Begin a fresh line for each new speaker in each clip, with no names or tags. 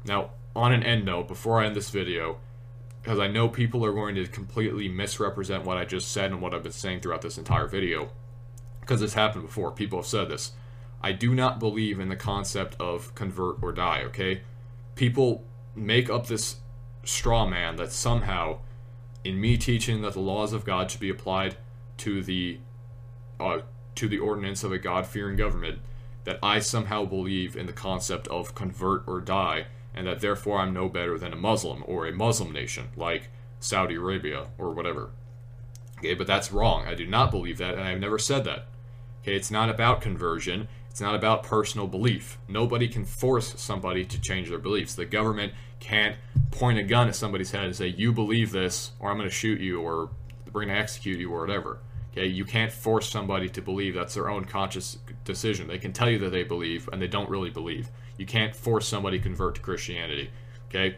Now, on an end note, before I end this video, because I know people are going to completely misrepresent what I just said and what I've been saying throughout this entire video, because this happened before. People have said this. I do not believe in the concept of convert or die, okay? People make up this straw man that somehow, in me teaching that the laws of God should be applied to the ordinance of a God-fearing government, that I somehow believe in the concept of convert or die, and that therefore I'm no better than a Muslim or a Muslim nation like Saudi Arabia or whatever. Okay, but that's wrong. I do not believe that, and I've never said that. Okay, it's not about conversion. It's not about personal belief. Nobody can force somebody to change their beliefs. The government can't point a gun at somebody's head and say, you believe this, or I'm going to shoot you, or we're going to execute you, or whatever. Okay, you can't force somebody to believe. That's their own conscious decision. They can tell you that they believe, and they don't really believe. You can't force somebody to convert to Christianity. Okay,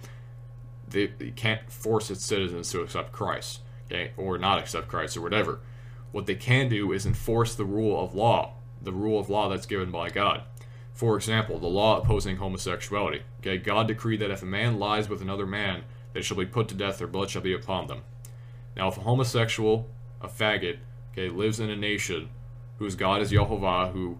you can't force its citizens to accept Christ, okay, or not accept Christ, or whatever. What they can do is enforce the rule of law that's given by God. For example, the law opposing homosexuality. Okay, God decreed that if a man lies with another man, they shall be put to death, their blood shall be upon them. Now, if a homosexual, a faggot, okay, lives in a nation whose God is Jehovah, who,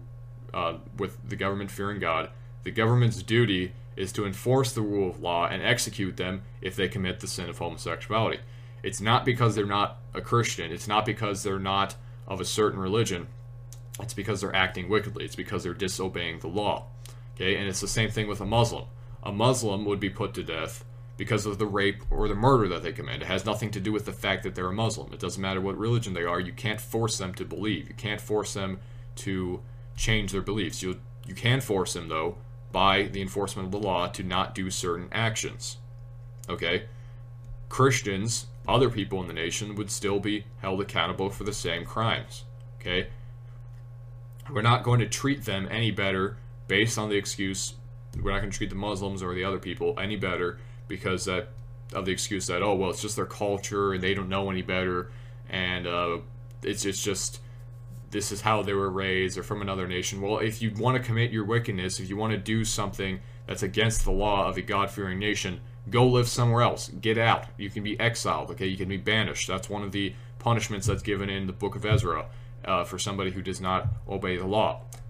with the government fearing God, the government's duty is to enforce the rule of law and execute them if they commit the sin of homosexuality. It's not because they're not a Christian. It's not because they're not of a certain religion. It's because they're acting wickedly. It's because they're disobeying the law. Okay, and it's the same thing with a Muslim. A Muslim would be put to death because of the rape or the murder that they commit. It has nothing to do with the fact that they're a Muslim. It doesn't matter what religion they are. You can't force them to believe. You can't force them to change their beliefs. You can force them, though, by the enforcement of the law to not do certain actions. Okay? Christians, other people in the nation, would still be held accountable for the same crimes. Okay? We're not going to treat them any better based on the excuse. We're not going to treat the Muslims or the other people any better because of the excuse that, oh, well, it's just their culture and they don't know any better, and it's just this is how they were raised or from another nation. Well, if you want to commit your wickedness, if you want to do something that's against the law of a God-fearing nation, go live somewhere else. Get out. You can be exiled. Okay, you can be banished. That's one of the punishments that's given in the book of Ezra for somebody who does not obey the law.